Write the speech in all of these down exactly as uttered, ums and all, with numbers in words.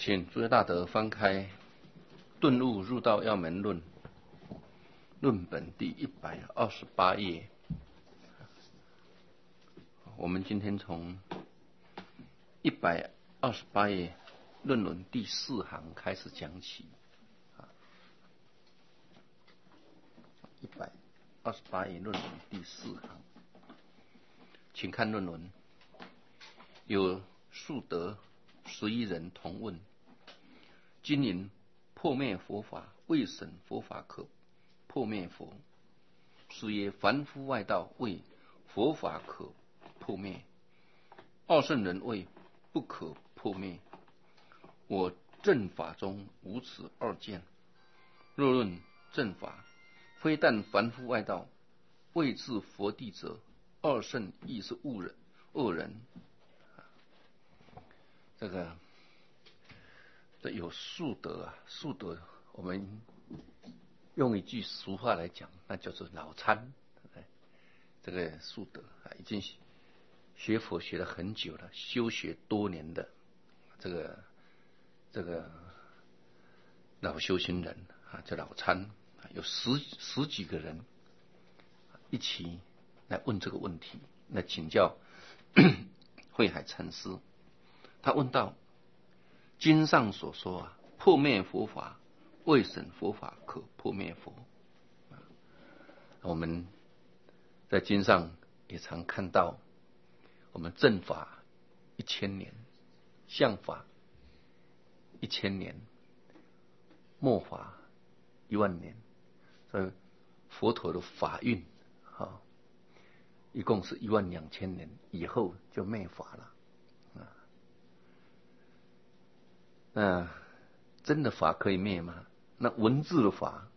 请诸位大德翻开《顿悟入道要门论》论本第一百二十八页。我们今天从一百二十八页论文第四行开始讲起。一百二十八页论文第四行，请看论文。有数得十一人同问：今云破灭佛法，未审佛法可破灭佛？是曰：凡夫外道谓佛法可破灭，二圣人谓不可破灭。我正法中无此二见。若论正法，非但凡夫外道未至佛地者，二圣亦是误人恶人。这个这有数得啊，数得我们用一句俗话来讲，那叫做脑参。这个数得啊，已经学佛学了很久了，修学多年的这个这个老修行人啊，叫老参，有十十几个人一起来问这个问题，来请教慧海禅师。他问道：经上所说啊，破灭佛法，未审佛法可破灭佛。我们在经上也常看到，我们正法一千年，相法一千年，末法一万年，所以佛陀的法运啊，一共是一万两千年以后就灭法了。那真的法可以灭吗？那文字的法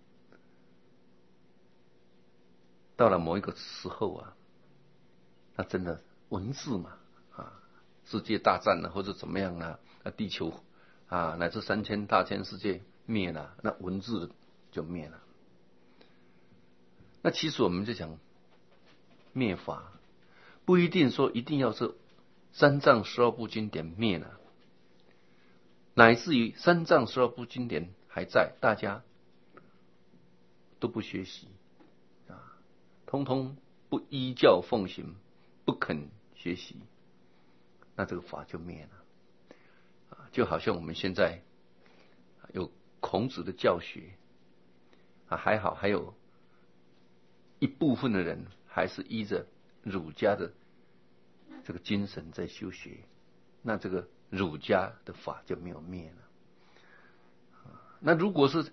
到了某一个时候啊，那真的文字嘛啊，世界大战了或者怎么样啊，那地球啊乃至三千大千世界灭了，那文字就灭了。那其实我们就讲灭法，不一定说一定要是三藏十二部经典灭了。乃至于三藏十二部经典还在，大家都不学习啊，通通不依教奉行，不肯学习，那这个法就灭了啊。就好像我们现在有孔子的教学啊，还好还有一部分的人还是依着儒家的这个精神在修学，那这个儒家的法就没有灭了。那如果是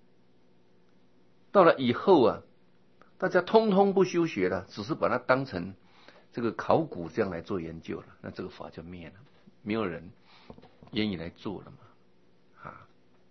到了以后啊，大家通通不修学了，只是把它当成这个考古这样来做研究了，那这个法就灭了，没有人愿意来做了嘛。啊，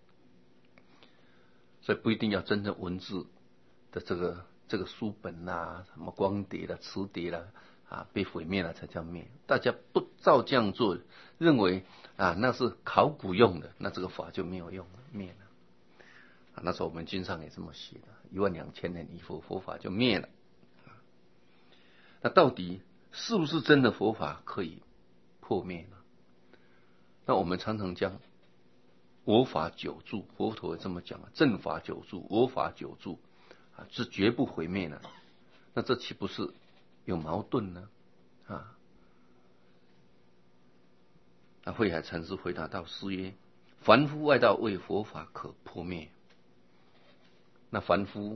所以不一定要真正文字的这个这个书本啦、什么光碟啦、磁碟啦啊，被毁灭了才叫灭。大家不照这样做，认为啊那是考古用的，那这个法就没有用了，灭了。啊，那时候我们经上也这么写的，一万两千年以后佛法就灭了。那到底是不是真的佛法可以破灭呢？那我们常常讲我法久住，佛陀也这么讲啊，正法久住，我法久住啊，是绝不毁灭的。那这岂不是有矛盾呢？啊，那慧海禅师回答道：是曰，凡夫外道谓佛法可破灭。那凡夫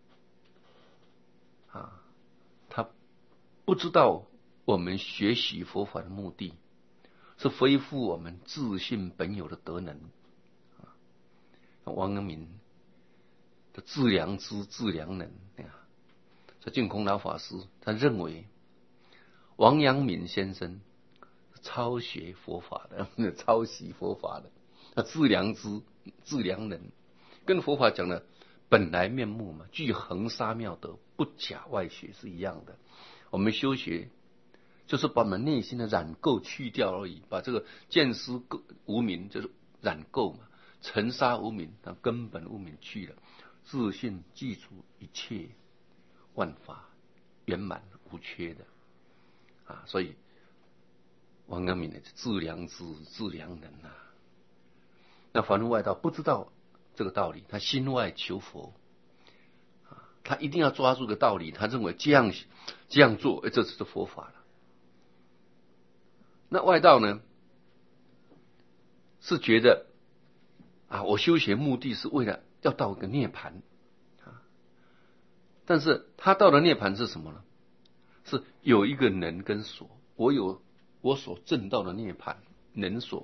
啊，他不知道我们学习佛法的目的是恢复我们自信本有的德能。啊，王阳明的致良知、致良能啊，这净空老法师他认为王阳明先生抄学佛法的，抄袭佛法的，他致良知、致良能，跟佛法讲的本来面目嘛，具恒沙妙德，不假外学是一样的。我们修学就是把我们内心的染垢去掉而已，把这个见思无明就是染垢嘛，尘沙无明，那根本无明去了，自信记住一切万法圆满无缺的啊。所以王阳明的致良知、致良能啊， 那凡夫外道不知道这个道理，他心外求佛，他一定要抓住个道理，他认为这样这样做，这就是佛法了。那外道呢，是觉得啊，我修学目的是为了要到一个涅槃啊，但是他到的涅槃是什么呢？是有一个能跟所，我有我所证到的涅槃能所，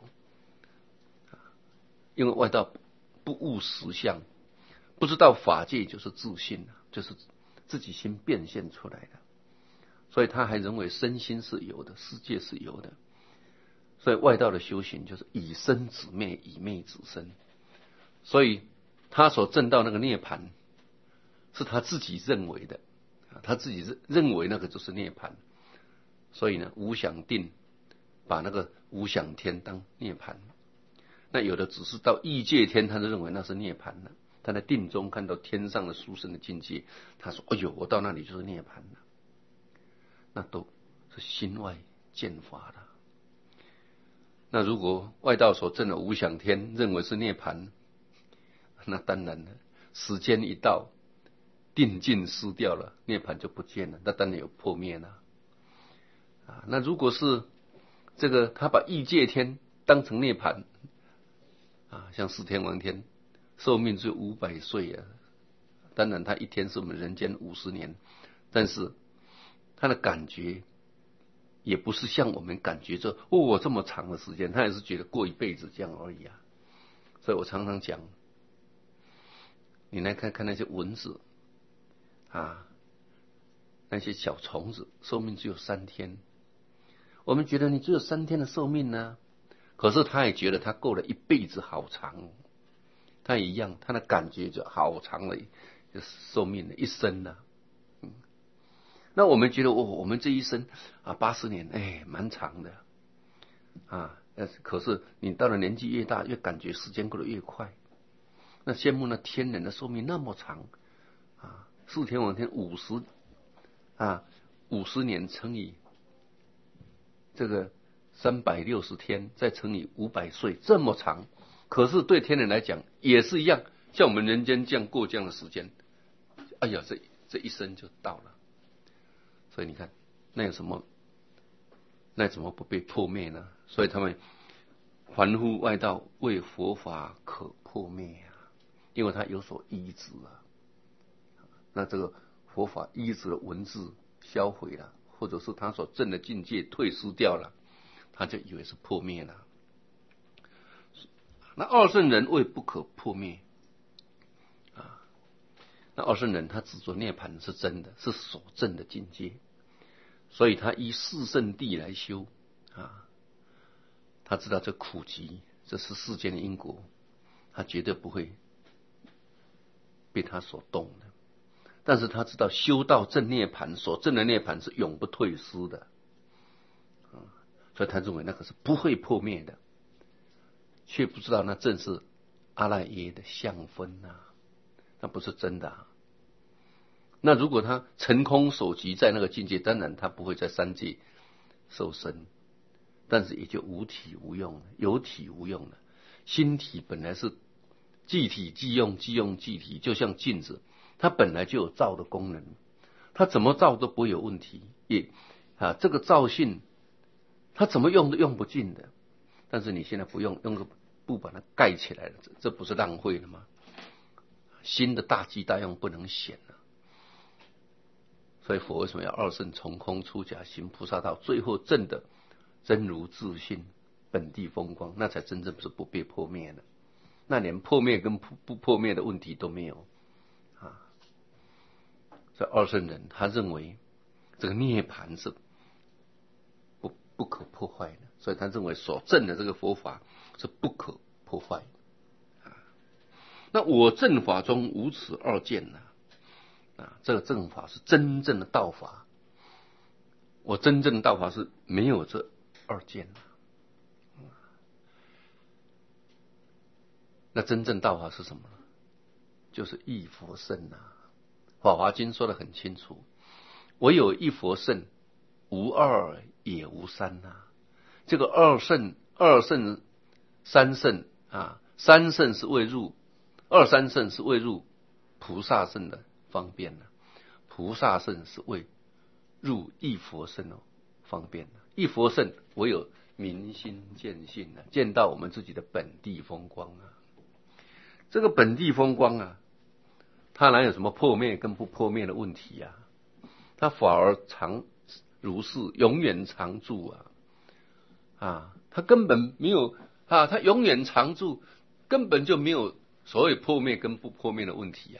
因为外道不悟实相，不知道法界就是自性，就是自己心变现出来的，所以他还认为身心是有的，世界是有的。所以外道的修行就是以身止灭，以灭止身。所以他所证到那个涅槃，是他自己认为的，他自己认为那个就是涅槃。所以呢，无想定把那个无想天当涅槃，那有的只是到异界天，他就认为那是涅槃了。他在定中看到天上的殊胜的境界，他说：“哎呦，我到那里就是涅槃了。”那都是心外见法了。那如果外道所证的无想天认为是涅槃，那当然了，时间一到，定境失掉了，涅槃就不见了，那当然有破灭了。啊，那如果是这个他把异界天当成涅槃，啊，像四天王天，寿命只有五百岁啊，当然他一天是我们人间五十年，但是他的感觉也不是像我们感觉这哦这么长的时间，他也是觉得过一辈子这样而已啊。所以我常常讲，你来看看那些蚊子啊，那些小虫子，寿命只有三天。我们觉得你只有三天的寿命呢，可是他也觉得他过了一辈子好长，他也一样，他的感觉就好长了寿命的一生呢、啊。嗯，那我们觉得哦，我们这一生啊八十年，哎，蛮长的啊。可是你到了年纪越大，越感觉时间过得越快。那羡慕那天人的寿命那么长啊，四天王天五十啊，五十年乘以这个三百六十天，再乘以五百岁，这么长。可是对天人来讲也是一样，像我们人间这样过这样的时间，哎呀，这这一生就到了。所以你看，那有什么？那怎么不被破灭呢？所以他们凡夫外道为佛法可破灭啊，因为他有所依止啊。那这个佛法依止的文字销毁了，或者是他所证的境界退失掉了，他就以为是破灭了。那二圣人为不可破灭啊，那二圣人他执着涅槃是真的，是所证的境界，所以他依四圣谛来修啊。他知道这苦集，这是世间的因果，他绝对不会被他所动的。但是他知道修道证涅槃，所证的涅槃是永不退失的，啊，所以他认为那个是不会破灭的，却不知道那正是阿赖耶的相分啊，那不是真的啊。那如果他成空所集在那个境界，当然他不会在三界受生，但是也就无体无用了，有体无用了。心体本来是即体即用，即用即体，就像镜子，它本来就有照的功能，它怎么照都不会有问题。也啊，这个照性，它怎么用都用不尽的。但是你现在不用，用个布把它盖起来了，这这不是浪费了吗？心的大机大用不能显了。所以佛为什么要二圣从空出假行菩萨道，最后证的真如自性本地风光，那才真正是不被破灭的，那连破灭跟不破灭的问题都没有啊。所以二圣人他认为这个涅槃是不不可破坏的，所以他认为所证的这个佛法是不可破坏的啊。那我证法中无此二见呢、啊？啊，这个正法是真正的道法，我真正的道法是没有这二见的。那真正道法是什么呢？就是一佛圣啊。法华经说得很清楚，唯有一佛圣，无二也无三啊。这个二圣、二圣、三圣啊， 三圣是为入，二三圣是为入菩萨圣的方便呢、啊。菩萨圣是为入一佛圣的方便呢、啊。一佛圣唯有明心见性啊，见到我们自己的本地风光啊。这个本地风光啊，它哪有什么破灭跟不破灭的问题啊？它反而常如是，永远常住啊！啊，它根本没有啊，它永远常住，根本就没有所谓破灭跟不破灭的问题啊！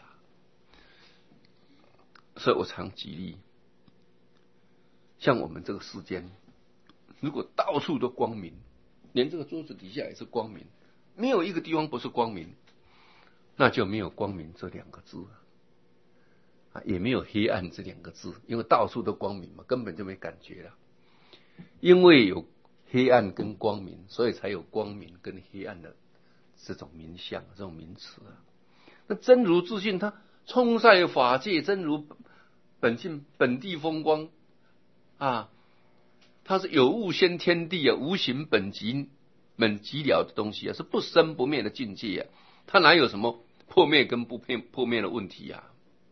所以我常举例，像我们这个世间，如果到处都光明，连这个桌子底下也是光明，没有一个地方不是光明，那就没有光明这两个字啊，也没有黑暗这两个字，因为到处都光明嘛，根本就没感觉了。因为有黑暗跟光明，所以才有光明跟黑暗的这种名相、这种名词啊。那真如自性，它充塞法界，真如本性本地风光啊，它是有物先天地啊，无形本极本极了的东西啊，是不生不灭的境界啊，它哪有什么破灭跟不破灭的问题啊？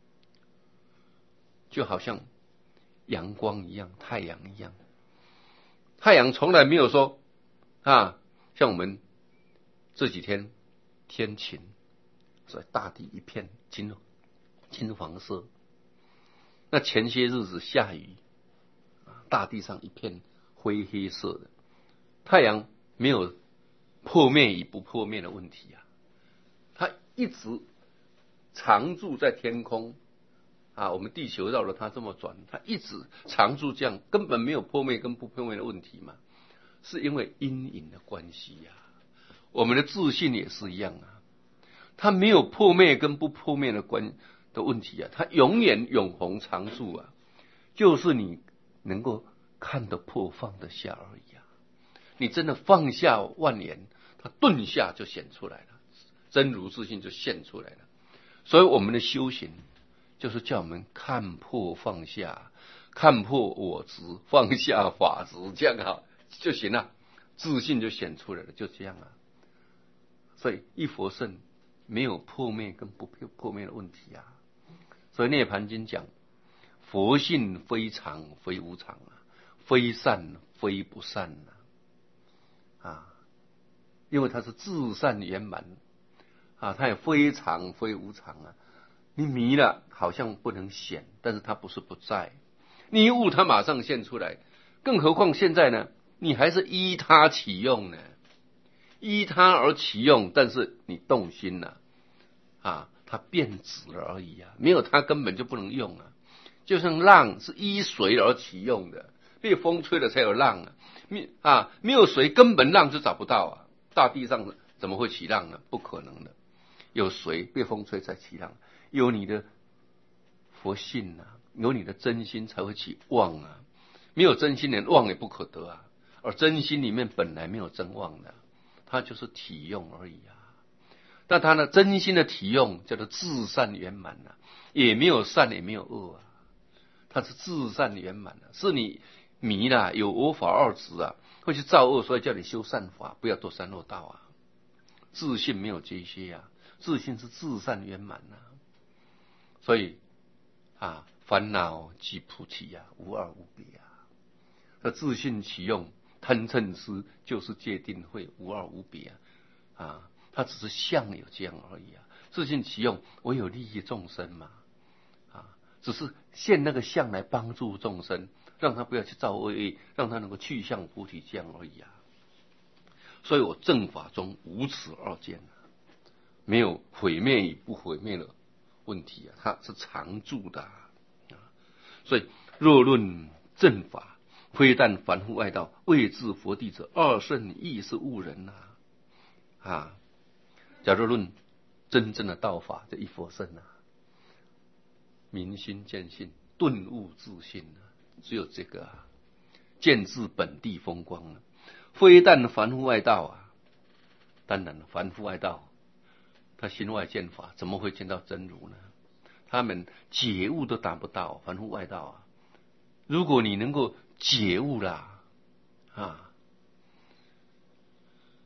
就好像阳光一样，太阳一样，太阳从来没有说啊，像我们这几天天晴，所以大地一片金金黄色。那前些日子下雨，大地上一片灰黑色的，太阳没有破灭与不破灭的问题啊，它一直常驻在天空。啊，我们地球绕着它这么转，它一直常驻这样，根本没有破灭跟不破灭的问题嘛，是因为因影的关系呀、啊。我们的自信也是一样啊，它没有破灭跟不破灭的关的问题啊，它永远永恒常驻啊，就是你能够看得破放得下而已啊。你真的放下万年，它顿下就显出来了，真如自性就现出来了。所以我们的修行就是叫我们看破放下，看破我执，放下法执，这样啊就行了，自信就显出来了，就这样啊。所以一佛圣没有破灭跟不破灭的问题啊。所以涅盘经讲，佛性非常非无常啊，非善非不善啊，啊，因为它是至善圆满啊，它也非常非无常啊。你迷了，好像不能显，但是它不是不在。你一悟，它马上现出来。更何况现在呢，你还是依它起用呢，依它而起用，但是你动心了啊，它变质了而已啊，没有它根本就不能用啊。就像浪是依水而起用的，被风吹了才有浪啊，没啊没有水根本浪就找不到啊。大地上怎么会起浪呢？不可能的，有水被风吹才起浪。有你的佛性啊，有你的真心才会起妄啊，没有真心连妄也不可得啊。而真心里面本来没有真妄的，它就是体用而已啊。但它呢，真心的体用叫做至善圆满啊，也没有善也没有恶啊，它是至善圆满啊。是你迷了，有我法二执啊，会去造恶，所以叫你修善法，不要堕三恶道啊。自信没有这些啊，自信是至善圆满啊。所以啊，烦恼即菩提啊，无二无别啊。那自信起用，贪嗔痴就是界定慧，无二无别啊。啊，它只是相有这样而已啊。自信起用，唯有利益众生嘛。啊，只是现那个相来帮助众生，让他不要去造恶业，让他能够去向菩提这样而已啊。所以我正法中无此二见啊，没有毁灭与不毁灭的问题啊，它是常住的啊。所以若论正法，非但凡夫外道，未至佛地者，二圣亦是误人呐、啊。啊，假如论真正的道法，这一佛圣啊，明心见性，顿悟自性啊，只有这个啊，见自本地风光啊，非但凡夫外道啊。当然了，凡夫外道他心外见法，怎么会见到真如呢？他们解悟都达不到，凡夫外道啊。如果你能够解悟啦，啊，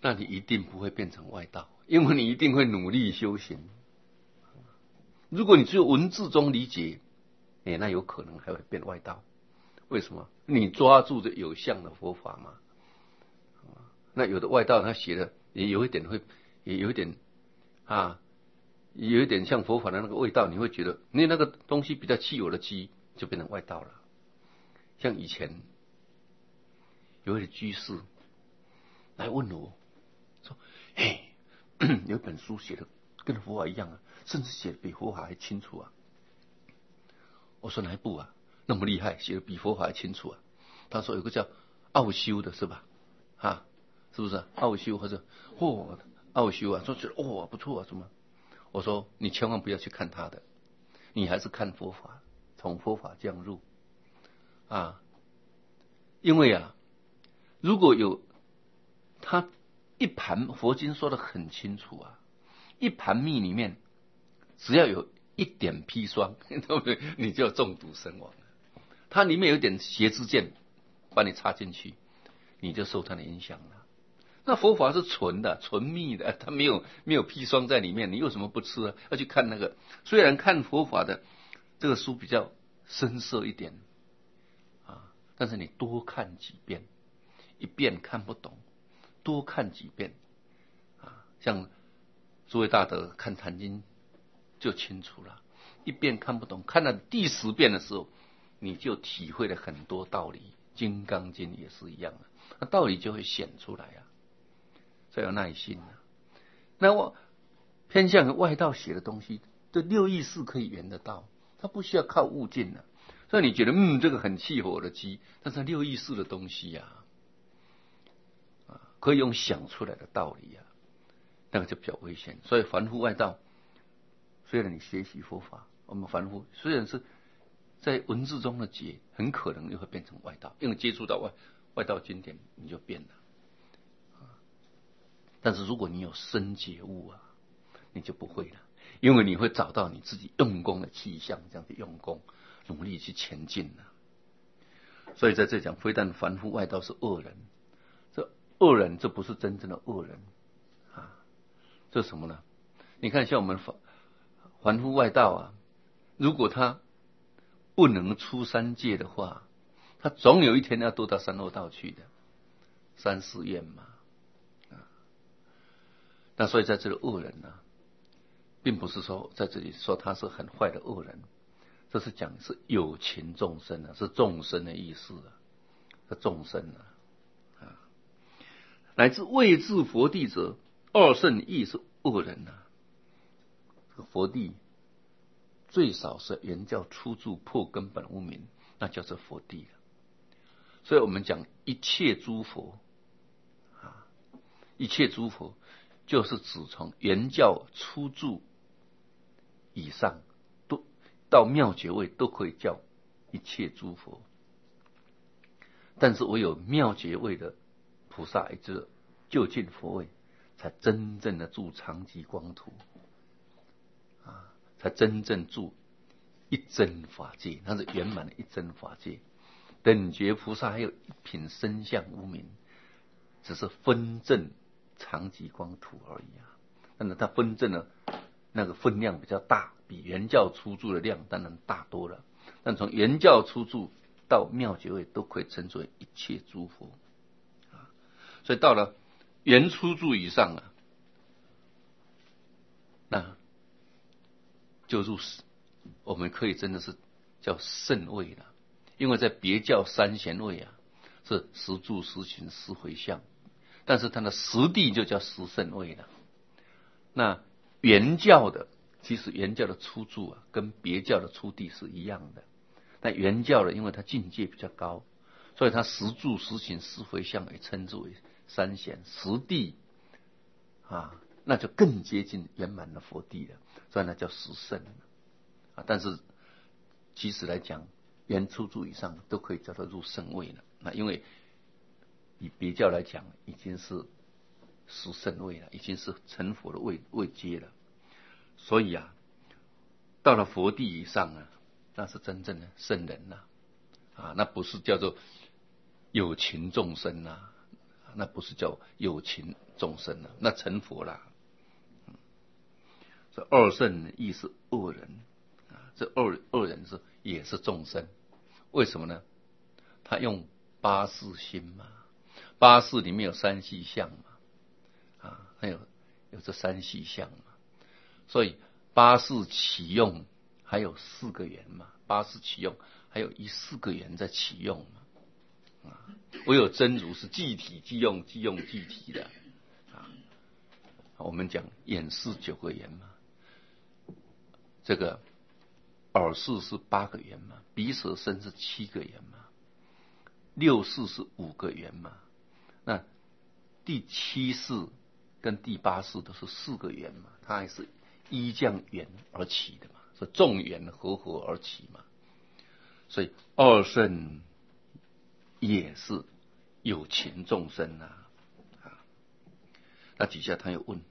那你一定不会变成外道，因为你一定会努力修行。如果你只有文字中理解，哎，那有可能还会变外道。为什么？你抓住着有相的佛法嘛。那有的外道他写的也有一点会，也有一点啊，有一点像佛法的那个味道，你会觉得你那个东西比较稀有的机，就变成外道了。像以前有位居士来问我说：“嘿，有一本书写的跟佛法一样啊，甚至写的比佛法还清楚啊。”我说：“哪一部啊？那么厉害，写的比佛法还清楚啊？”他说：“有个叫奥修的，是吧？啊，是不是奥修或者哦奥修啊？说觉得哦不错啊，什么？”我说：“你千万不要去看他的，你还是看佛法，从佛法降入啊，因为啊，如果有他一盘佛经说的很清楚啊，一盘蜜里面只要有一点砒霜，对不对？你就中毒身亡了。它里面有点邪之见，把你插进去，你就受它的影响了。那佛法是纯的、纯蜜的，它没有没有砒霜在里面，你有什么不吃啊？要去看那个，虽然看佛法的这个书比较深色一点啊，但是你多看几遍，一遍看不懂，多看几遍啊。像诸位大德看《坛经》就清楚了，一遍看不懂，看到第十遍的时候，你就体会了很多道理。《金刚经》也是一样的，那道理就会显出来啊。要有耐心啊。那我偏向外道写的东西，这六意识可以圆得到，它不需要靠悟境的。所以你觉得嗯这个很契合我的机，但是六意识的东西呀、啊，可以用想出来的道理啊，那个就比较危险。所以凡夫外道，虽然你学习佛法，我们凡夫虽然是在文字中的解，很可能又会变成外道，因为接触到外外道经典，你就变了。但是如果你有深觉悟啊，你就不会了，因为你会找到你自己用功的气象，这样去用功，努力去前进了。所以在这讲，非但凡夫外道是恶人，这恶人这不是真正的恶人啊，这是什么呢？你看像我们凡凡夫外道啊，如果他不能出三界的话，他总有一天要堕到三恶道去的，三世愿嘛。那所以在这里恶人呢、啊，并不是说在这里说他是很坏的恶人，这是讲是有情众生啊，是众生的意思啊，是众生啊，啊，乃至未至佛地者，二圣亦是恶人啊。这个佛地最少是原教初住破根本无明，那叫做佛地了。所以我们讲一切诸佛啊，一切诸佛。就是指从原教初住以上，都到妙觉位都可以叫一切诸佛，但是唯有妙觉位的菩萨，也就是究竟佛位，才真正的住常寂光土啊，才真正住一真法界，它是圆满的一真法界。等觉菩萨还有一品身相无明，只是分证常寂光土而已啊，但是它分证的那个分量比较大，比原教初住的量当然大多了。但从原教初住到妙觉位都可以称之为一切诸佛啊，所以到了原初住以上啊，那就入我们可以真的是叫圣位了，因为在别教三贤位啊，是实住实行实回向。但是它的实地就叫实圣位了。那原教的，其实原教的初住啊，跟别教的初地是一样的。但原教的，因为它境界比较高，所以它实住实行实回向也称之为三贤。实地啊，那就更接近圆满的佛地了，所以那叫实圣啊。但是其实来讲，原初住以上都可以叫做入圣位了。那因为以别教来讲，已经是实圣位了，已经是成佛的位位阶了。所以啊，到了佛地以上啊，那是真正的圣人呐、啊，啊，那不是叫做有情众生呐、啊，那不是叫有情众生了，那成佛了。这二圣亦是恶人啊，这恶恶人是也是众生，为什么呢？他用八识心嘛，八识里面有三细相嘛，啊，还有有这三细相嘛，所以八识起用还有四个缘嘛，八识起用还有一四个缘在起用嘛，啊，唯有真如是即体即用即用即体的啊。我们讲眼识九个缘嘛，这个耳识是八个缘嘛，鼻舌身是七个缘嘛，六识是五个缘嘛，那第七识跟第八识都是四个缘嘛，它还是依降缘而起的嘛，是众缘合合而起嘛，所以二圣也是有情众生啊。那底下他又问，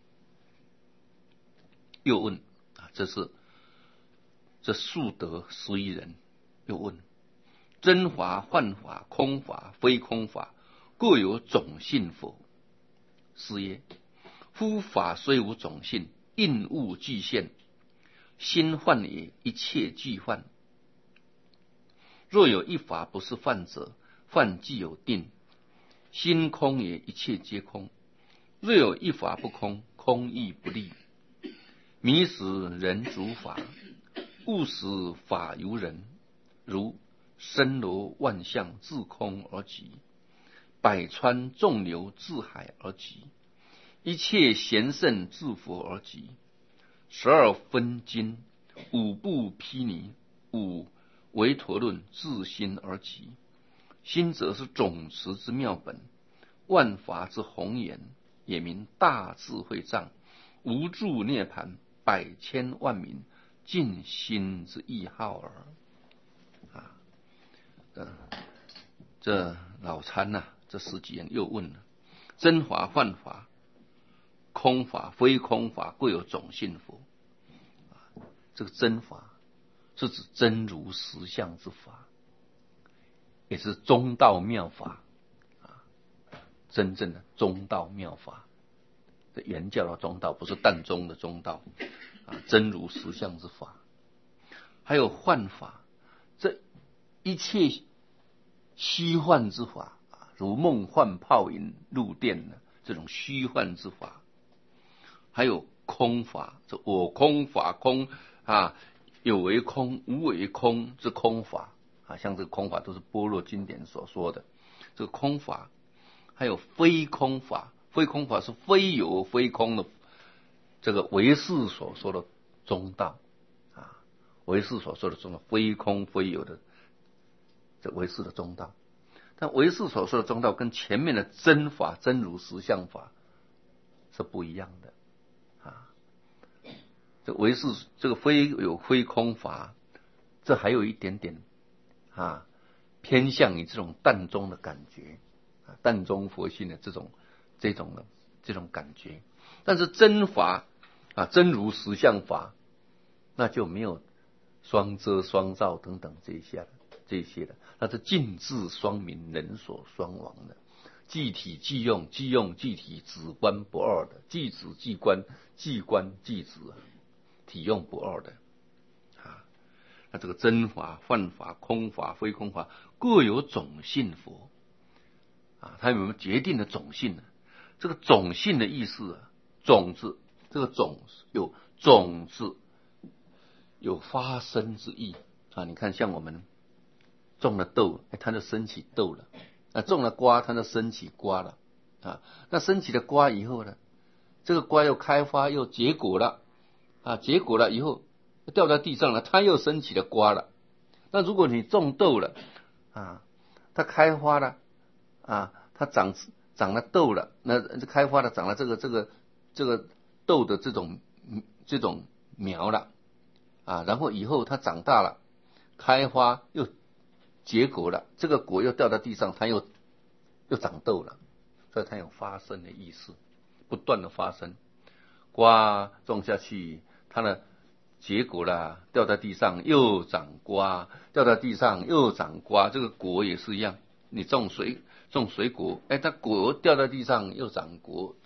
又问啊，这是这数得十一人，又问：真法、幻法、空法、非空法，各有种性否？是曰：夫法虽无种性，应物俱现，心幻也，一切俱幻。若有一法不是幻者，幻既有定，心空也，一切皆空。若有一法不空，空亦不立。迷使人主法，悟使法由人，如森罗万象自空而极，百川众流自海而极，一切贤圣自佛而极。十二分经，五部毗尼，五维陀论自心而极。心则是总持之妙本，万法之宏源，也名大智慧藏，无住涅盘，百千万名尽心之意号耳。啊，这这老参呐、啊，这十几人又问了：真法、幻法、空法、非空法，各有种性否？啊，这个真法是指真如实相之法，也是中道妙法啊，真正的中道妙法。这原教的中道，不是淡中的中道啊，真如实相之法。还有幻法，这一切虚幻之法啊，如梦幻泡影入电的这种虚幻之法。还有空法，这我空法空啊，有为空无为空之空法啊，像这个空法都是般若经典所说的这个空法。还有非空法，非空法是非有非空的这个唯识所说的中道啊，唯识所说的中道，非空非有的这唯识的中道。但唯识所说的中道跟前面的真法真如实相法是不一样的啊。这唯识这个非有非空法，这还有一点点啊偏向于这种淡中的感觉，淡中佛性的这种这种的这种感觉。但是真法啊，真如实相法，那就没有双遮双照等等这一些的这些的，那是尽智双明，人所双亡的，即体即用，即用即体，止观不二的，即止即观，即观即止，体用不二的啊。那这个真法、幻法、空法、非空法，各有种性佛啊，它有没有决定的种性呢？这个种性的意思啊，种子，这个种有种子，有发生之意啊。你看，像我们种了豆，哎，它就生起豆了；那种了瓜，它就生起瓜了啊。那生起了瓜以后呢，这个瓜又开花又结果了啊，结果了以后掉在地上了，它又生起了瓜了。那如果你种豆了啊，它开花了啊，它长长了豆了，那开花了，长了这个这个这个豆的这种这种苗了啊，然后以后它长大了，开花又结果了，这个果又掉到地上，它又又长豆了，所以它有发生的意思，不断的发生。瓜种下去，它的结果了，掉在地上又长瓜，掉在地上又长瓜，这个果也是一样，你种水种水果，哎，它果掉在地上又长果，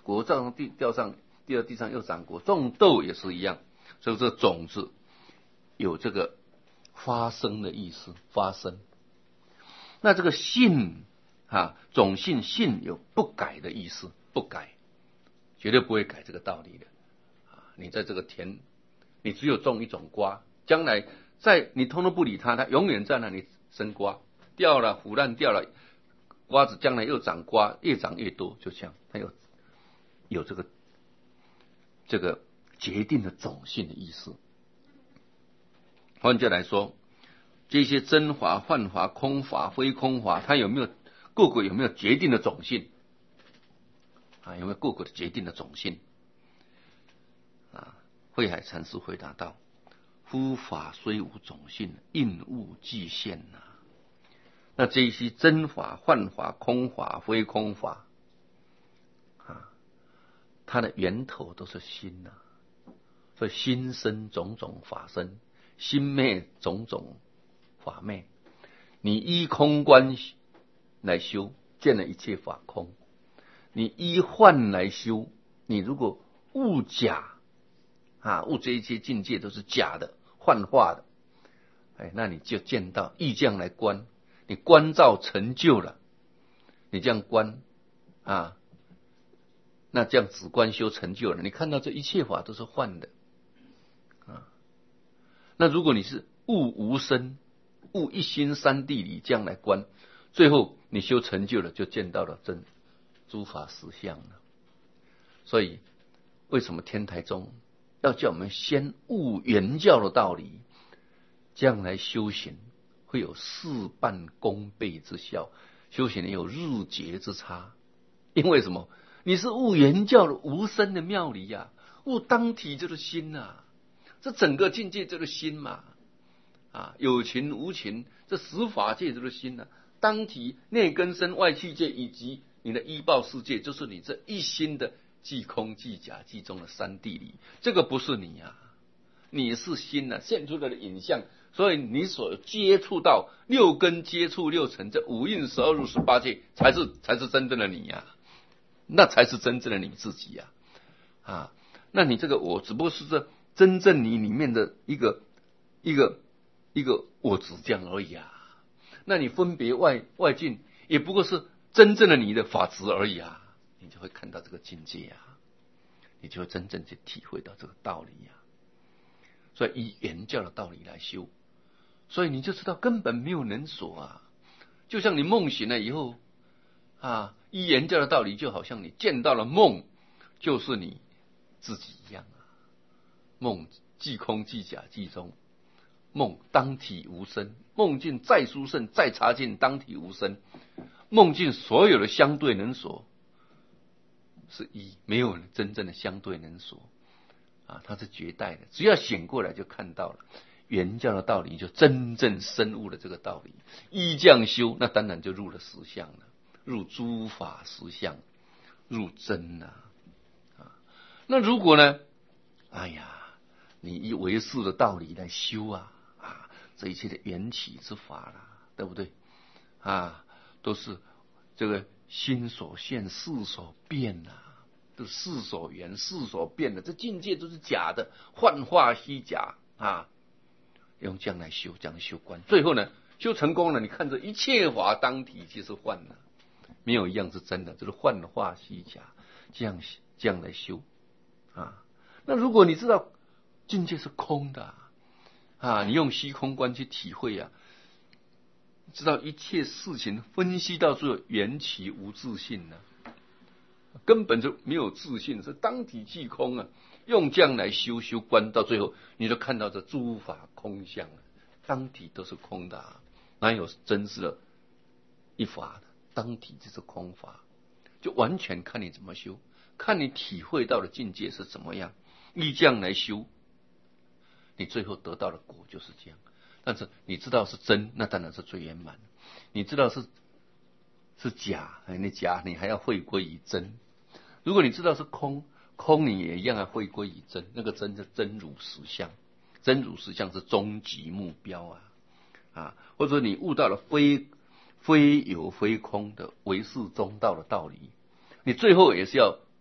果再从地掉上掉到地上又长果，种豆也是一样。所以这种子有这个发生的意思，发生。那这个信啊，种信信有不改的意思，不改，绝对不会改这个道理的。啊，你在这个田，你只有种一种瓜，将来在你通通不理它，它永远在那里生瓜，掉了腐烂掉了，瓜子将来又长瓜，越长越多，就像它有有这个这个决定的种性的意思。换句来说，这些真法、幻法、空法、非空法，它有没有个个有没有决定的种性啊？有没有个个的决定的种性啊？慧海禅师回答道：夫法虽无种性，应物俱现呐。那这些真法、幻法、空法、非空法啊，它的源头都是心呐、啊，所以心生种种法生，心灭种种法灭。你依空观来修，见了一切法空；你依幻来修，你如果悟假啊，悟这一切境界都是假的、幻化的，哎，那你就见到意象来观，你观照成就了，你这样观啊，那这样止观修成就了，你看到这一切法都是幻的啊。那如果你是悟无生，悟一心三谛里这样来观，最后你修成就了，就见到了真诸法实相了。所以为什么天台宗要叫我们先悟原教的道理，这样来修行会有事半功倍之效，修行有日节之差。因为什么？你是悟原教的无生的妙理呀、啊，悟当体就是心呐、啊，这整个境界就是心嘛。啊，有情无情，这十法界就是心啊。当体内根身外气界以及你的依报世界，就是你这一心的即空即假即中的三谛里。这个不是你啊，你是心啊，现出来的影像。所以你所接触到六根接触六尘，这五蕴十二入十八界，才是才是真正的你啊，那才是真正的你自己啊。啊，那你这个我只不过是这真正你里面的一个一个。一个我执这样而已啊，那你分别外外境，也不过是真正的你的法执而已啊，你就会看到这个境界啊，你就会真正去体会到这个道理啊。所以以原教的道理来修，所以你就知道根本没有能所啊。就像你梦醒了以后啊，依原教的道理，就好像你见到了梦就是你自己一样啊，梦即空即假即中。梦当体无生，梦境再殊胜再差劲，当体无生。梦境所有的相对能所是一，没有真正的相对能所啊，它是绝代的。只要醒过来就看到了原教的道理，就真正深悟了这个道理。依这样修，那当然就入了实相了，入诸法实相，入真啊。啊那如果呢？哎呀，你以唯识的道理来修啊。这一切的缘起之法啦，对不对啊？都是这个心所现，事所变呐、啊，都是事所缘，事所变的。这境界都是假的，幻化虚假啊！用这样来修，这样修观，最后呢，修成功了。你看这一切法当体，即是幻了，没有一样是真的，就是幻化虚假，这样这样来修啊。那如果你知道境界是空的。啊，你用虚空观去体会啊，知道一切事情分析到最后缘起无自性呢、啊，根本就没有自性，是当体即空啊。用这样来修修观，到最后你就看到这诸法空相啊，当体都是空的、啊，哪有真实的一法的？当体就是空法，就完全看你怎么修，看你体会到的境界是怎么样，依这样来修。你最后得到的果就是这样，但是你知道是真，那当然是最圆满。你知道是是假，你假你还要回归于真。如果你知道是空，空你也一样要回归于真。那个真是真如实相，真如实相是终极目标啊啊！或者你悟到了非非有非空的唯识中道的道理，你最后也是要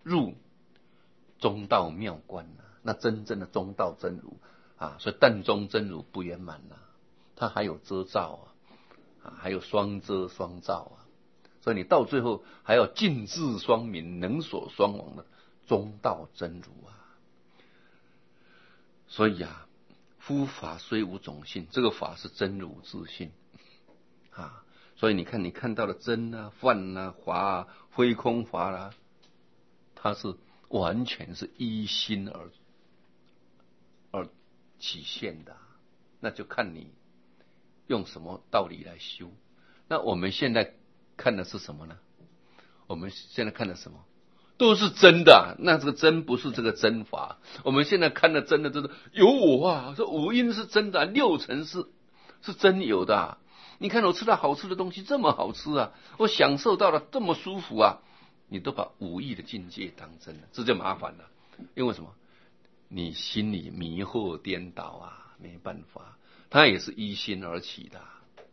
入中道妙观啊，那真正的中道真如啊，所以但中真如不圆满啊，它还有遮罩啊，啊还有双遮双罩啊，所以你到最后还要尽智双明，能所双往的中道真如啊。所以啊，夫法虽无种性，这个法是真如自性啊。所以你看，你看到的真啊、幻啊、华啊、非空法啦、啊，它是完全是依心而而起现的，那就看你用什么道理来修。那我们现在看的是什么呢？我们现在看的什么？都是真的，那这个真不是这个真法。我们现在看的真的就是有我啊，说五阴是真的、啊，六尘是是真有的、啊。你看我吃到好吃的东西这么好吃啊，我享受到了这么舒服啊，你都把五义的境界当真了，这就麻烦了。因为什么？你心里迷惑颠倒啊，没办法，它也是依心而起的。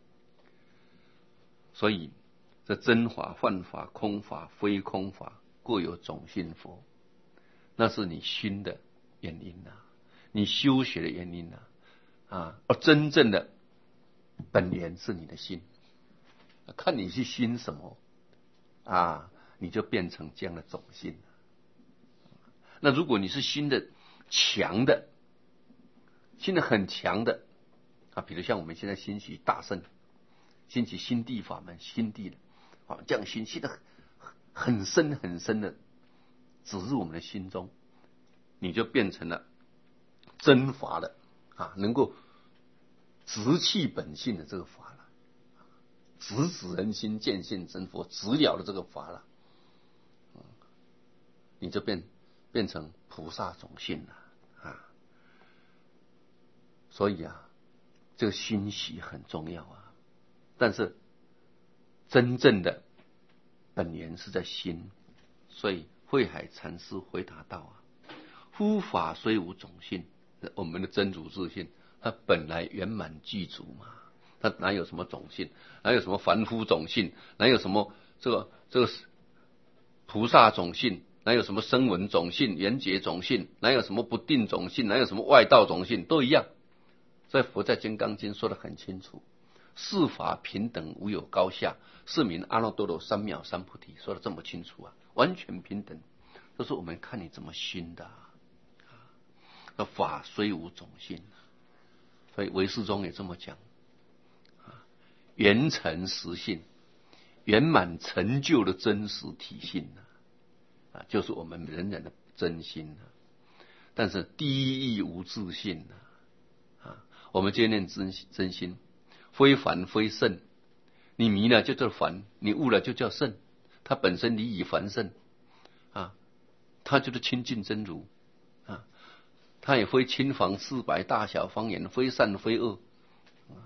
所以这真法、幻法、空法、非空法各有种性佛，那是你心的原因啊，你修学的原因啊，啊，而真正的本源是你的心，看你是心什么啊，你就变成这样的种性。那如果你是心的强的，心的很强的啊，比如像我们现在兴起大乘，兴起心地法门，心地的啊，这样心心的很深很深的植入我们的心中，你就变成了真法的啊，能够直气本性的这个法了，直指人心，见性真佛，直了的这个法了，你就变变成菩萨种性了啊。所以啊，这个心习很重要啊。但是真正的本源是在心，所以慧海禅师回答道啊：夫法虽无种性，我们的真如自性，它本来圆满具足嘛，它哪有什么种性，哪有什么凡夫种性，哪有什么这个这个菩萨种性，哪有什么声闻种性、缘觉种性，哪有什么不定种性，哪有什么外道种性，都一样。所以佛在《金刚经》说得很清楚，四法平等，无有高下，是名阿耨多罗三藐三菩提，说得这么清楚啊，完全平等。这是我们看你怎么熏的啊。法虽无种性，所以唯识中也这么讲啊，圆成实性，圆满成就的真实体性啊，就是我们人人的真心啊。但是第一无自性啊。我们就念真真心，非凡非圣，你迷了就叫凡，你悟了就叫圣，它本身离以凡圣啊，它就是清净真如啊，它也非青黄赤白大小方言，非善非恶啊，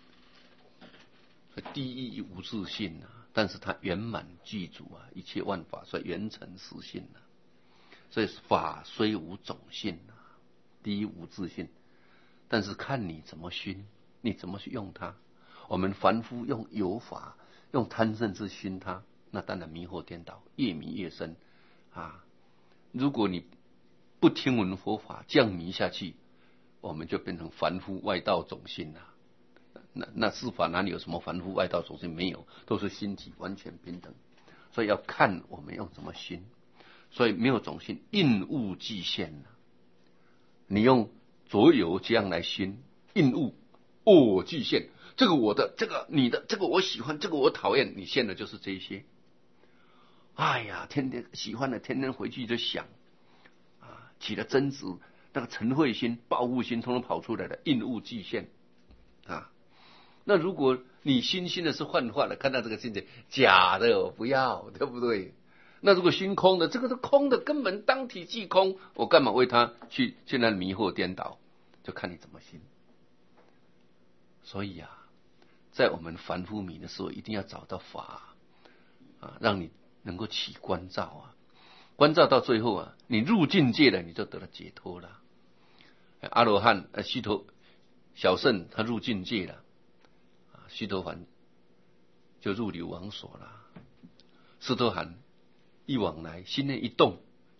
第一无自性啊，但是它圆满具足啊，一切万法所以圆成实性啊，所以法虽无种性啊，第一无自性。但是看你怎么熏，你怎么去用它。我们凡夫用有法，用贪嗔痴熏它，那当然迷惑颠倒，越迷越深啊。如果你不听闻佛法，这样迷下去，我们就变成凡夫外道种性了。那那世法哪里有什么凡夫外道种性？没有，都是心体完全平等。所以要看我们用怎么熏。所以没有种性，应物即现了。你用左右这样来熏，应物哦具现，这个我的，这个你的，这个我喜欢，这个我讨厌，你现的就是这些。哎呀，天天喜欢的，天天回去就想啊，起了争执，那个嗔恚心、报复心，统统跑出来的，应物具现啊。那如果你心心的是幻化的，看到这个境界假的，我不要，对不对？那如果心空的，这个是空的，根本当体即空，我干嘛为他去去那迷惑颠倒？就看你怎么心。所以啊，在我们凡夫迷的时候，一定要找到法啊，让你能够起观照啊，观照到最后啊，你入境界了，你就得了解脱了。阿罗汉、呃，须陀小圣他入境界了，啊，须陀洹就入流王所了。斯陀含一往来，心念一动，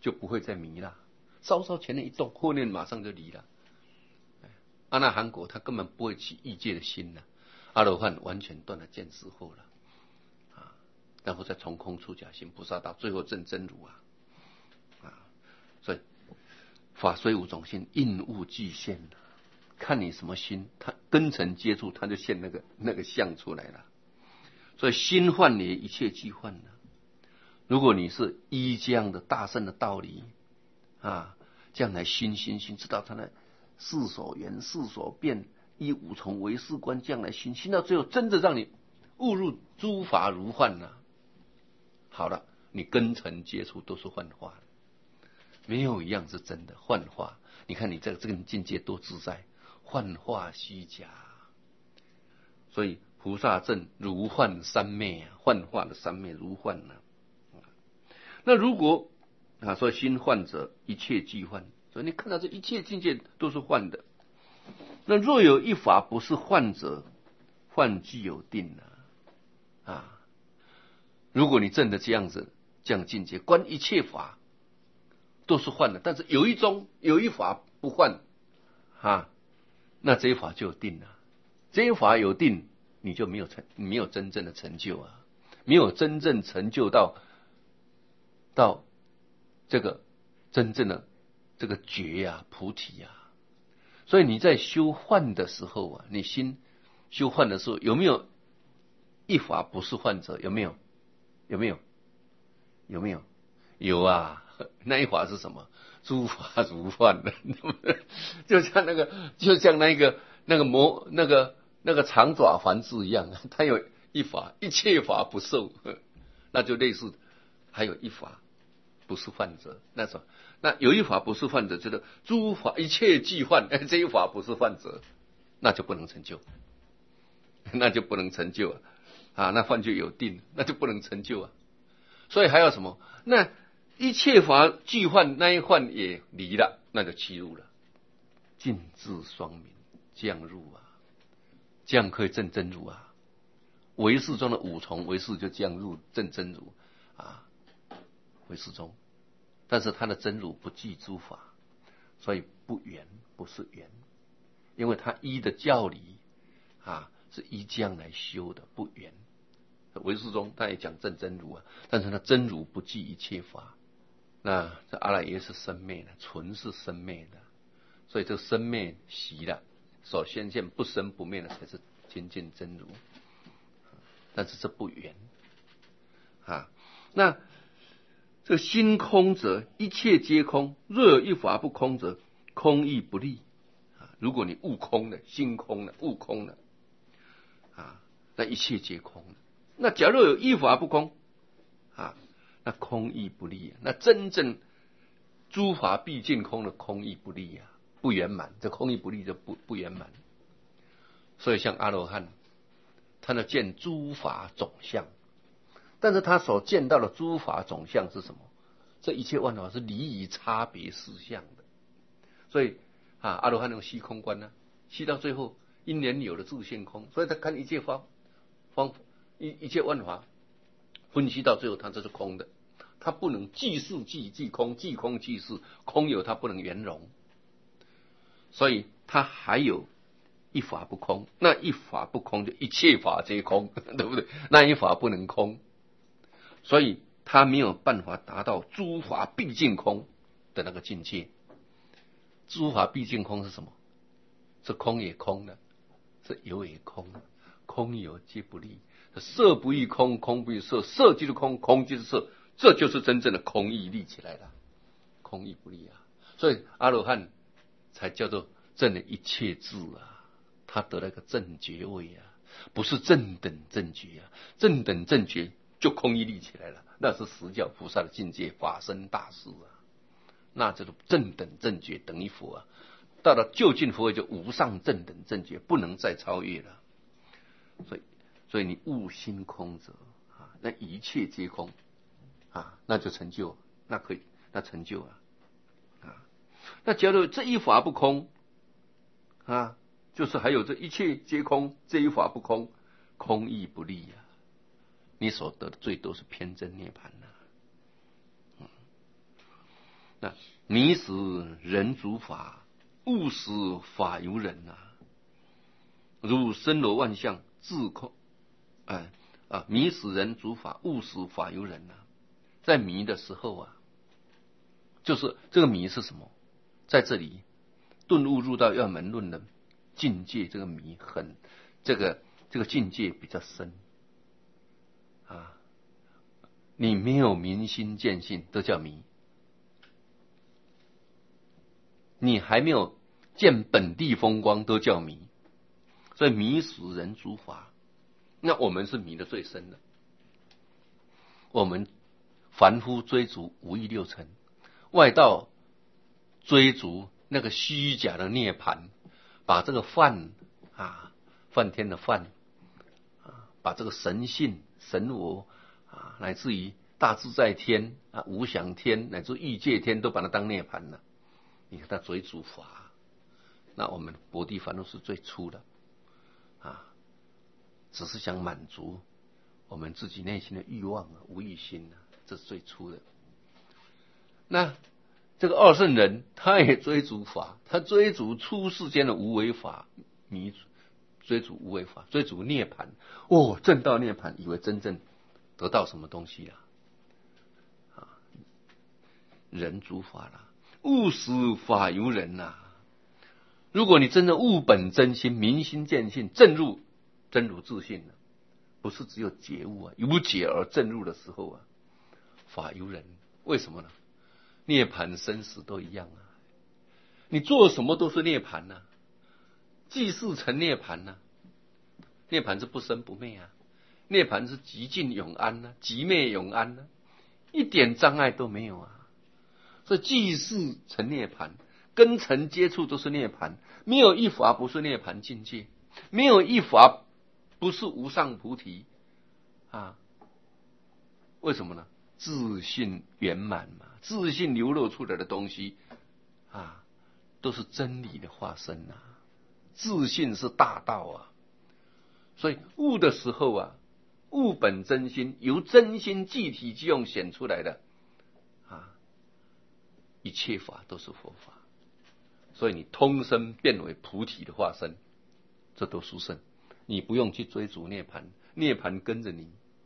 就不会再迷了。稍稍前念一动，后念马上就离了。阿那含果他根本不会起异界的心了，阿罗汉完全断了见思惑了，啊，然后再从空出假心菩萨道，最后证真如啊，啊，所以法虽无种性，应物俱现，看你什么心，它根尘接触，它就现那个那个相出来了。所以心幻也，一切即幻了。如果你是依这样的大圣的道理啊，这样来心心心，知道它的事所缘、事所变，依五重唯识观这样来心，心到最后真的让你误入诸法如幻了。好了，你根尘接触都是幻化，没有一样是真的幻化。你看你这个这个境界多自在，幻化虚假。所以菩萨证如幻三昧啊，幻化的三昧如幻啊。那如果啊说心幻者，一切即幻，所以你看到这一切境界都是幻的。那若有一法不是幻者，幻即有定啊。啊，如果你证的这样子这样境界，观一切法都是幻的，但是有一种有一法不幻啊，那这一法就有定了。这一法有定，你就没有成没有真正的成就啊，没有真正成就到到这个真正的这个觉啊菩提啊。所以你在修幻的时候啊，你心修幻的时候有没有一法不是幻者？有没有？有没有？有没有？有啊！那一法是什么？诸法如幻的，就像那个，就像那个那个魔那个那个长爪梵志一样，它有一法，一切法不受，那就类似，还有一法不是幻者，那种那有一法不是幻者，就是诸法一切即幻，这一法不是幻者，那就不能成就，那就不能成就啊！啊，那幻就有定，那就不能成就啊！所以还有什么？那一切法俱幻，那一幻也离了，那就契入了，尽智双明，降入啊，这样可以证真如啊。唯识中的五重唯识就降入证真如啊，唯识中，但是他的真如不计诸法，所以不圆，不是圆，因为他依的教理啊是依这样来修的，不圆。唯识中他也讲证真如啊，但是他真如不计一切法。那这阿赖耶是生灭的，纯是生灭的，所以这生灭习了，所显现不生不灭的才是亲近真如。但是这不圆啊。那这心空者，一切皆空；若有一法不空者，空亦不立啊。如果你悟空了，心空了，悟空了啊，那一切皆空了。那假如有一法不空啊，那空亦不立啊。那真正诸法毕竟空的空亦不立啊，不圆满。这空亦不立就不不圆满。所以像阿罗汉，他能见诸法总相，但是他所见到的诸法总相是什么？这一切万法是离于差别事相的。所以啊，阿罗汉用虚空观呢、啊，虚到最后因缘有了自性空，所以他看一切方方一一切万法分析到最后，它这是空的，它不能即是即即空，即空即是空，有它不能圆融，所以它还有一法不空，那一法不空就一切法皆空，对不对？那一法不能空，所以他没有办法达到诸法毕竟空的那个境界。诸法毕竟空是什么？是空也空的，是有也空的，空有皆不立。色不异空，空不异色，色即是空，空即是色，这就是真正的空义立起来了，空义不立啊！所以阿罗汉才叫做证了一切智啊，他得了一个正觉位啊，不是正等正觉啊，正等正觉就空义立起来了，那是实教菩萨的境界，法身大事啊，那就是正等正觉等于佛啊，到了究竟佛位就无上正等正觉，不能再超越了，所以。所以你悟心空者啊，那一切皆空啊，那就成就，那可以，那成就啊啊。那假如这一法不空啊，就是还有这一切皆空，这一法不空，空亦不立啊。你所得的最多是偏真涅槃啊。嗯， 那迷使人主法，悟使法由人啊。如森罗万象，自空，哎啊，迷使人主法，悟使法由人啊。在迷的时候啊，就是这个迷是什么？在这里顿悟入到要门论的境界，这个迷很，这个这个境界比较深啊。你没有明心见性，都叫迷。你还没有见本地风光，都叫迷。所以迷使人主法，那我们是迷的最深的。我们凡夫追逐五欲六尘，外道追逐那个虚假的涅槃，把这个梵啊，梵天的梵啊，把这个神性、神我啊，乃至于大自在天啊、无想天，乃至欲界天，都把它当涅槃了。你看他追逐法，那我们薄地凡夫是最粗的啊，只是想满足我们自己内心的欲望啊、无欲心啊，这是最粗的。那这个二圣人他也追逐法，他追逐出世间的无为法，迷追逐无为法，追逐涅槃。哦，正道涅槃，以为真正得到什么东西了啊？人主法了，悟使法由人呐、啊。如果你真正悟本真心，明心见性，正入真如自性了，不是只有觉悟啊，无解而正入的时候啊，法由人。为什么呢？涅槃生死都一样啊，你做什么都是涅槃呐、啊，即是成涅槃呐、啊。涅槃是不生不灭啊，涅槃是极尽永安呐、啊，极灭永安呐、啊，一点障碍都没有啊。所以即是成涅槃，跟尘接触都是涅槃，没有一法不是涅槃境界，没有一法不是无上菩提啊。为什么呢？自信圆满嘛，自信流露出来的东西啊，都是真理的化身啊。自信是大道啊，所以悟的时候啊，悟本真心，由真心具体即用显出来的啊，一切法都是佛法。所以你通身变为菩提的化身，这都殊胜。你不用去追逐涅槃，涅槃跟着你。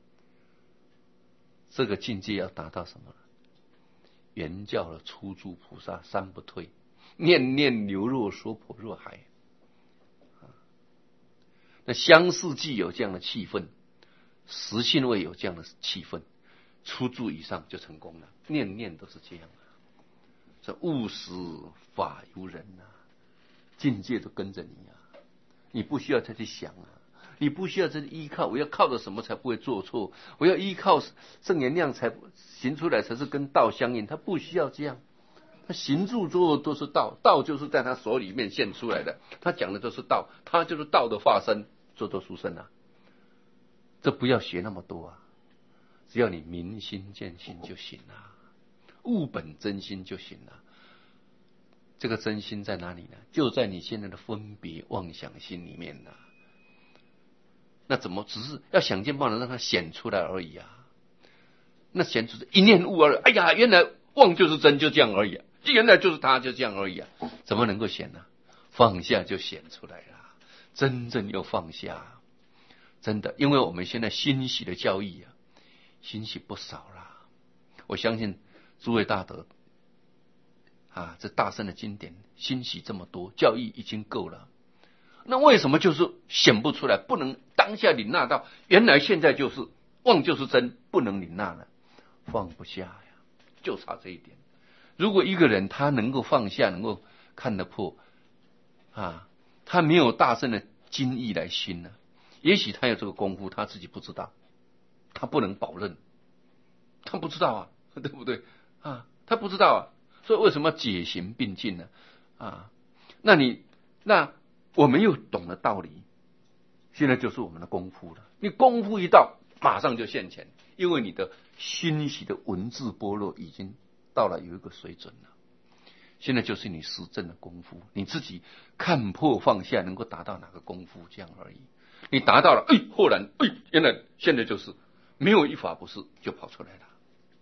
这个境界要达到什么呢？原教的初住菩萨三不退，念念流若娑婆若海。那相似既有这样的气氛，实性位有这样的气氛，初住以上就成功了。念念都是这样啊。这悟使法由人啊，境界都跟着你啊，你不需要再去想啊。你不需要这依靠，我要靠着什么才不会做错？我要依靠圣言量才行出来才是跟道相应，他不需要这样。他行住坐都是道，道就是在他手里面现出来的，他讲的都是道，他就是道的化身，做做殊胜啊。这不要学那么多啊，只要你明心见性就行了，悟本真心就行了。这个真心在哪里呢？就在你现在的分别妄想心里面呢。那怎么只是要想尽办法让它显出来而已啊？那显出一念悟而已，哎呀，原来妄就是真，就这样而已、啊，原来就是他，就这样而已啊！怎么能够显呢？放下就显出来了，真正要放下，真的，因为我们现在欣喜的教义啊，欣喜不少啦。我相信诸位大德啊，这大圣的经典欣喜这么多，教义已经够了。那为什么就是显不出来，不能当下领纳到原来现在就是妄就是真，不能领纳了？放不下呀，就差这一点。如果一个人他能够放下，能够看得破啊，他没有大圣的经义来熏呢、啊，也许他有这个功夫，他自己不知道，他不能保证，他不知道啊，对不对啊？他不知道啊，所以为什么解行并进呢？啊，那你那。我们又懂了道理，现在就是我们的功夫了。你功夫一到，马上就现前，因为你的欣喜的文字般若已经到了有一个水准了。现在就是你实证的功夫，你自己看破放下，能够达到哪个功夫这样而已。你达到了，哎，豁然，哎，原来现在就是没有一法不是，就跑出来了。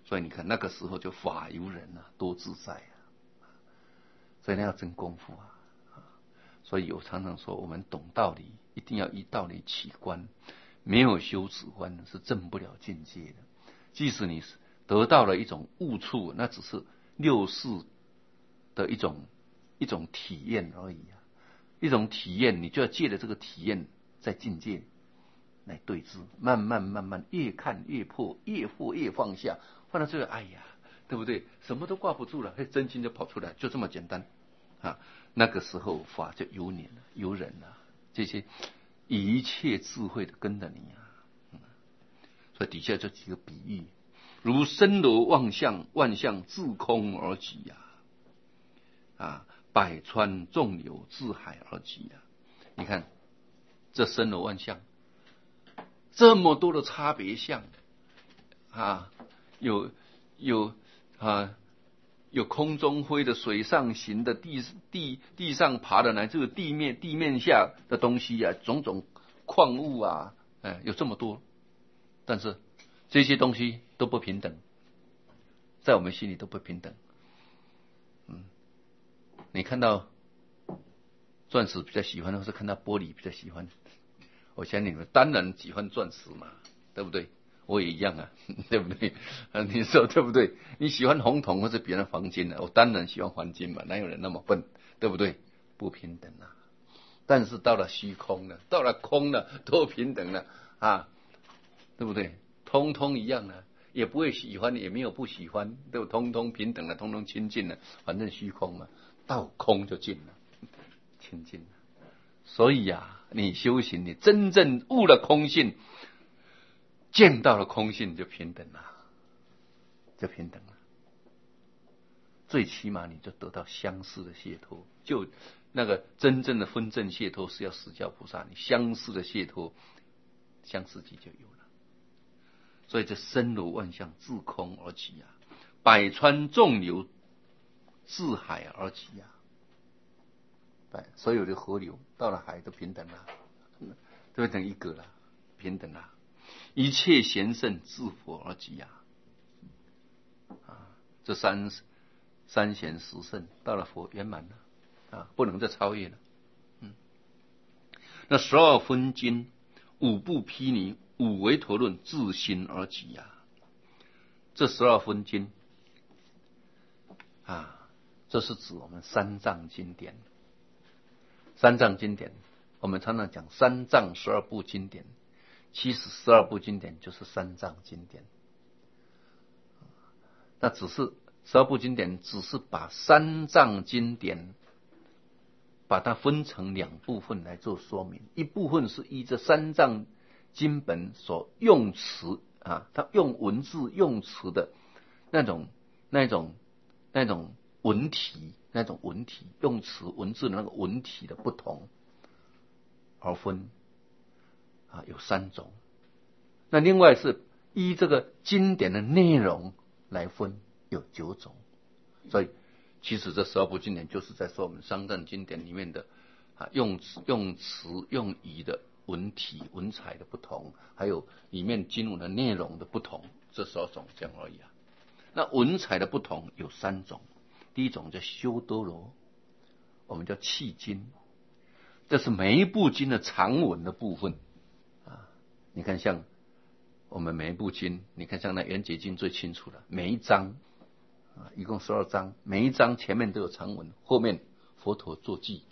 所以你看那个时候就法由人啊，多自在啊。所以那要真功夫啊。所以我常常说，我们懂道理，一定要依道理起观，没有修止观是证不了境界的。即使你得到了一种悟处，那只是六世的一种一种体验而已啊，一种体验，你就要借着这个体验，在境界来对治，慢慢慢慢，越看越破，越破越放下，放到最后，哎呀，对不对？什么都挂不住了，真心就跑出来，就这么简单啊。那个时候法就由你了，由人了，这些一切智慧的跟着你啊。嗯、所以底下这几个比喻，如森罗万象，万象自空而起呀、啊，啊，百川众流自海而起呀、啊。你看这森罗万象，这么多的差别相啊，有有啊。有空中飞的、水上行的、地地地上爬的，乃至地面地面下的东西啊，种种矿物啊，哎，有这么多。但是这些东西都不平等，在我们心里都不平等。嗯，你看到钻石比较喜欢，或是看到玻璃比较喜欢？我相信你们当然喜欢钻石嘛，对不对？我也一样啊，对不对？啊，你说对不对？你喜欢红铜或者别人黄金呢、啊？我当然喜欢黄金嘛，哪有人那么笨，对不对？不平等啊！但是到了虚空了，到了空了，都平等了啊，对不对？通通一样了，也不会喜欢，也没有不喜欢，都通通平等了，通通亲近了，反正虚空嘛，到空就近了，亲近了。所以啊，你修行，你真正悟了空性。见到了空性就平等了，就平等了。最起码你就得到相似的解脱，就那个真正的分正解脱是要释迦菩萨，你相似的解脱，相似体就有了。所以这森罗万象自空而起啊，百川众流自海而起啊。对，所有的河流到了海都平等了，都变成一个了，平等了。一切贤圣自佛而起呀、啊！啊，这三三贤十圣到了佛圆满了啊，不能再超越了。嗯，那十二分经、五部毗尼、五维陀论自心而起呀、啊！这十二分经啊，这是指我们三藏经典。三藏经典，我们常常讲三藏十二部经典。其实十二部经典就是三藏经典，那只是十二部经典只是把三藏经典把它分成两部分来做说明，一部分是依着三藏经本所用词啊，它用文字用词的那种那种那种文体，那种文体用词文字的那个文体的不同而分。啊，有三种。那另外是依这个经典的内容来分，有九种。所以，其实这十二部经典就是在说我们三藏经典里面的啊用词、用词、用语的文体、文采的不同，还有里面经文的内容的不同，这十二种这样而已啊。那文采的不同有三种，第一种叫修多罗，我们叫契经，这是每一部经的长文的部分。你看像我们每一部经，你看像那圆觉经最清楚了，每一章啊，一共十二章，每一章前面都有长文，后面佛陀做记